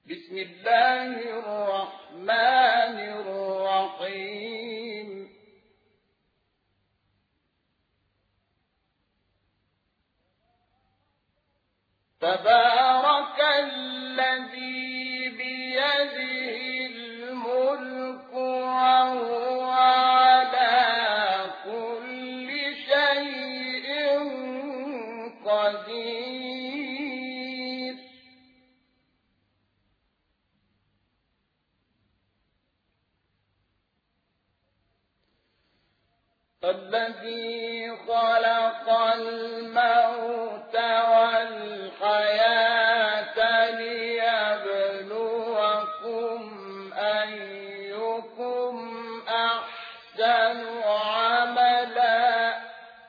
بسم الله الرحمن الرحيم تبارك الذي بيده الملك وهو على كل شيء قدير الذي خلق الموت والحياة ليبلوكم أيكم أحسن عملا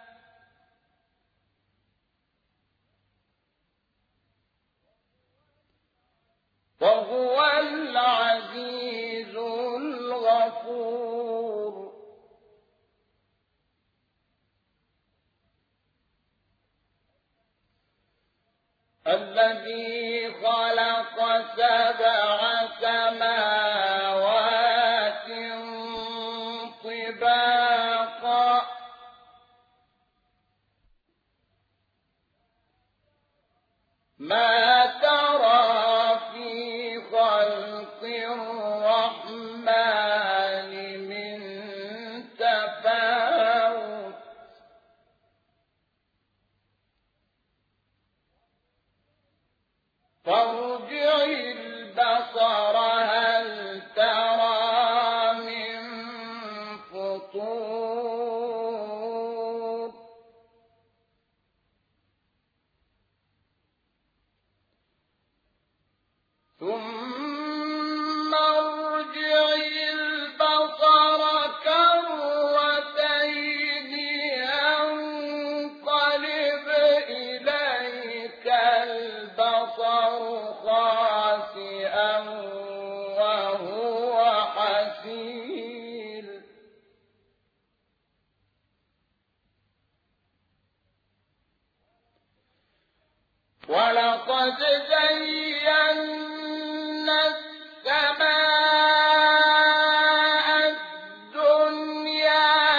وهو العزيز الغفور الذي خلق 7 سماوات طباقا ما ترى في خلق الرحمن من تفاوت فارجع البصر هل ترى من فطور ثم ارجع البصر كرتين ينقلب إليك البصر خاسئا وهو حسير ولقد زينا السماء الدنيا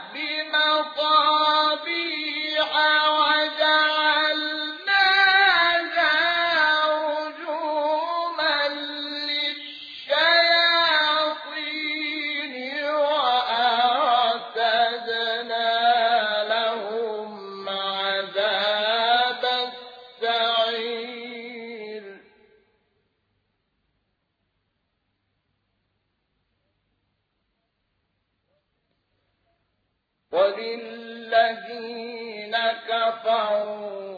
بمصابيح وجعلناها رجوما للشياطين وأعتدنا لهم عذاب السعير وللذين كفروا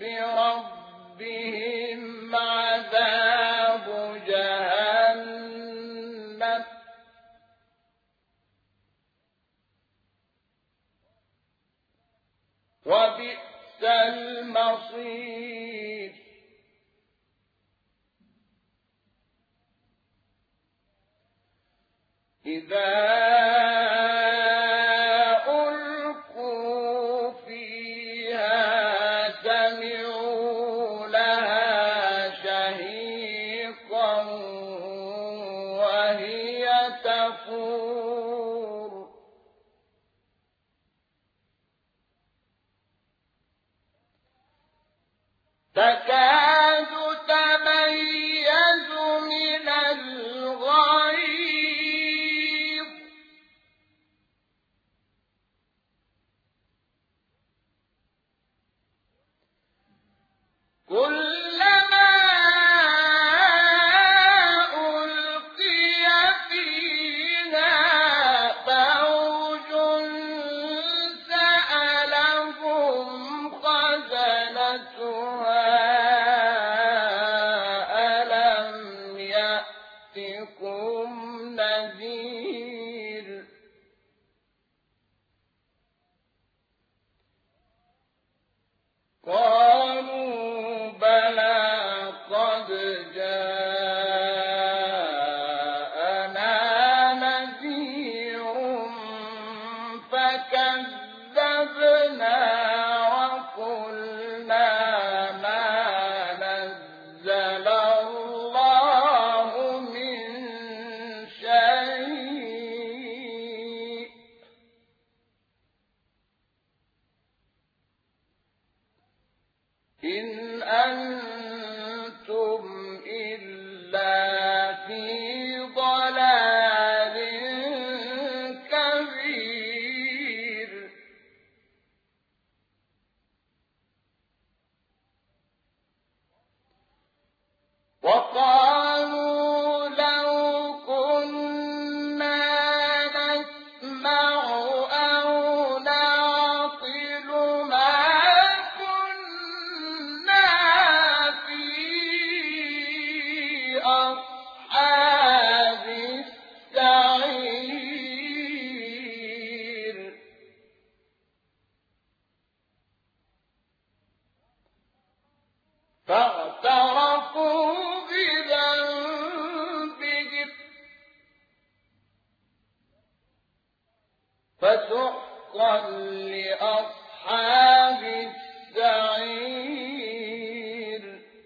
بربهم عذاب جهنم وبئس المصير إذا ألقوا فيها سمعوا لها شهيقا وهي تفور تكاد تميز من الغيظ كلما ألقي فيها فوج سألهم خزنتها ألم يأتكم نذير قالوا بلى قد جاءنا نذير فكذبنا وقلنا ما نزل الله وقالوا لو كنا نسمع أو نعقل ما كنا في أصحاب السعير فاعترفوا بذنبهم فسحقا لأصحاب السعير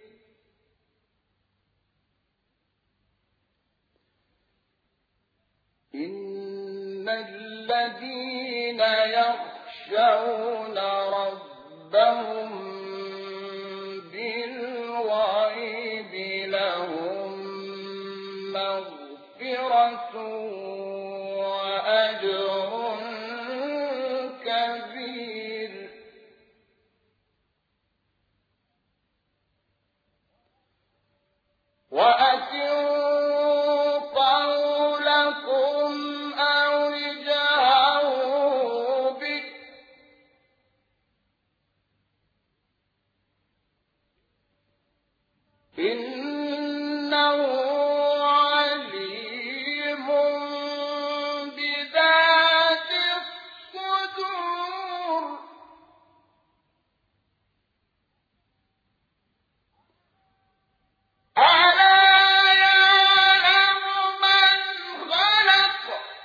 إن الذين يخشون ربهم بالغيب لهم مغفرة وأجر كبير وأسروا قولكم أو اجهروا به إنه عليم بذات الصدور ألا يعلم من خلق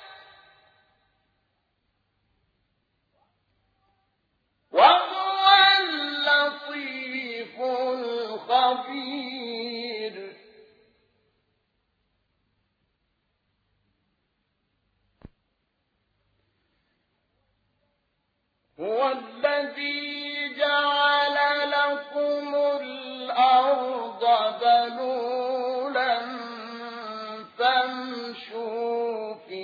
وهو اللطيف الخبير هو الذي جعل لكم الأرض ذلولا فامشوا في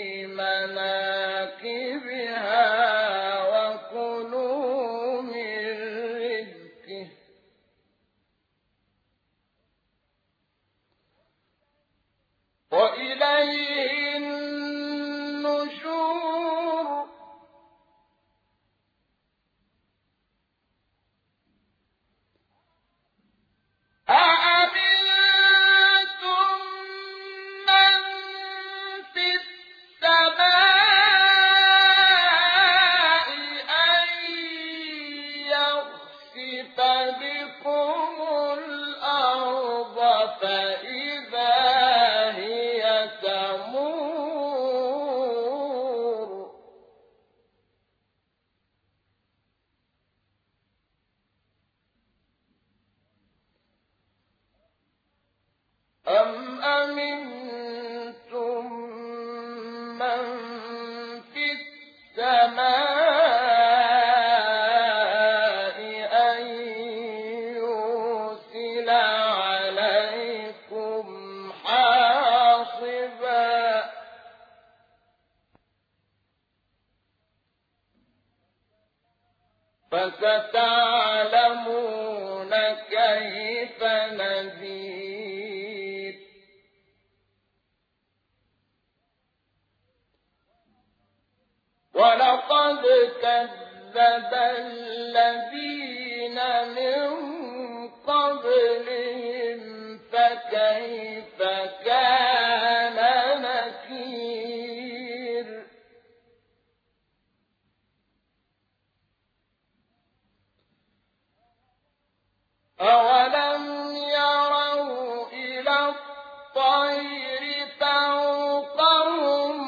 مناكبها وكلوا من رزقه وإليه النشور أأمنتم من في السماء أن يخسف بكم الأرض فإذا هي تمور أم أمنتم من في السماء أن يرسل عليكم حاصبا فستعلمون كيف نذير ولقد كذب الذين من قبلهم فكيف كان نكير أولم يروا إلى الطير فوقهم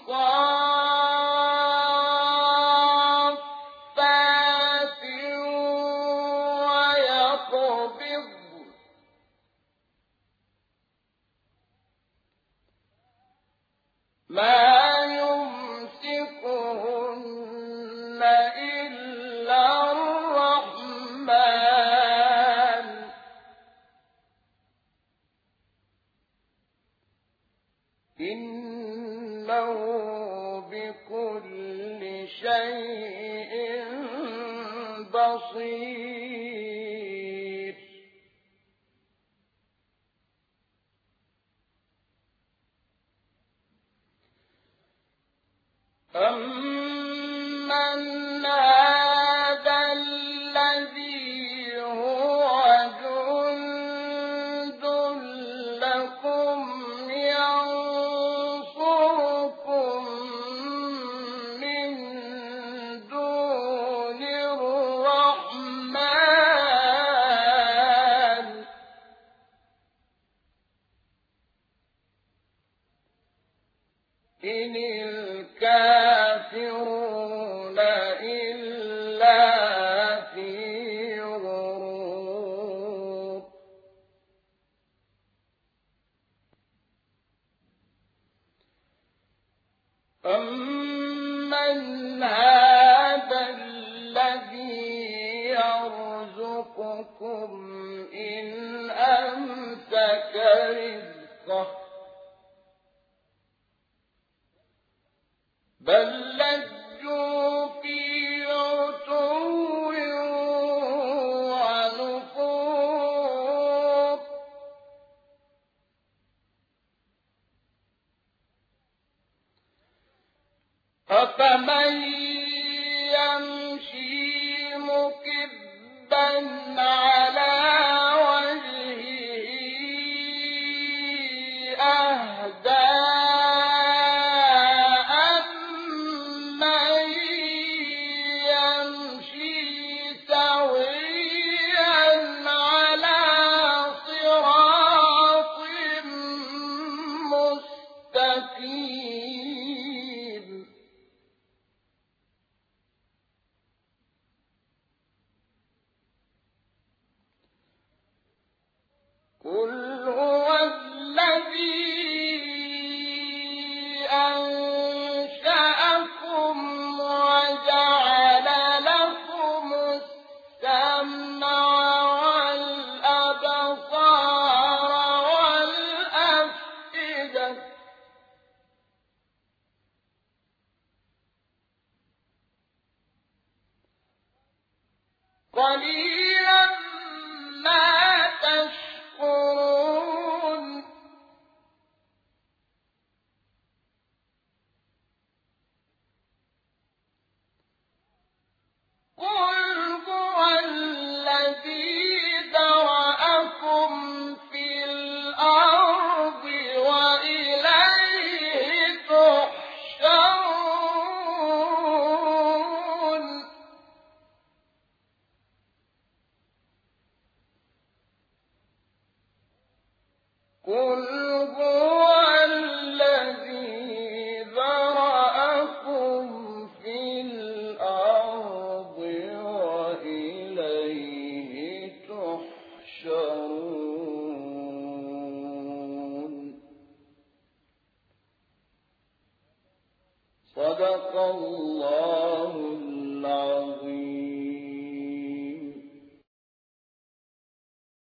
صافات ويقبضن ما يمسكهن إلا الرحمن إنه بكل شيء بصير أَمَّنْ هَٰذَا الَّذِي هُوَ جُندٌ لَّكُمْ يَنصُرُكُم مِّن دُونِ الرَّحْمَٰنِ إِنِ الْكَافِرُونَ إِلَّا فِي غُرُورٍ أَمَّنْ هَٰذَا الَّذِي يَرْزُقُكُمْ إِنْ أَمْسَكَ رِزْقَهُ بَل لَّجُّوا فِي عُتُوٍّ وَنُفُورٍ أَفَمَن يَمْشِي مُكِبًّا عَلَىٰ وَجْهِهِ أَهْدَىٰ أَمَّن يَمْشِي سَوِيًّا عَلَىٰ صِرَاطٍ مُّسْتَقِيمٍ قُلْ هُوَ الَّذِي أَنشَأَكُمْ وَجَعَلَ لَكُمُ السَّمْعَ وَالْأَبْصَارَ وَالْأَفْئِدَةَ ۖ قَلِيلًا مَّا تَشْكُرُونَ قُلْ هُوَ الَّذِي ذَرَأَكُمْ فِي الْأَرْضِ وَإِلَيْهِ تُحْشَرُونَ قُلْ هُوَ الَّذِي ذَرَأَكُمْ فِي الْأَرْضِ وَإِلَيْهِ تُحْشَرُونَ صدق الله